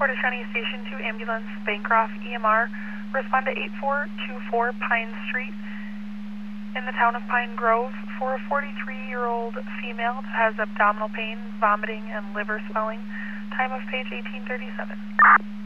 Portage County Station 2 Ambulance, Bancroft, EMR. Respond to 8424 Pine Street in the town of Pine Grove for a 43-year-old female that has abdominal pain, vomiting, and liver swelling. Time of page 1837.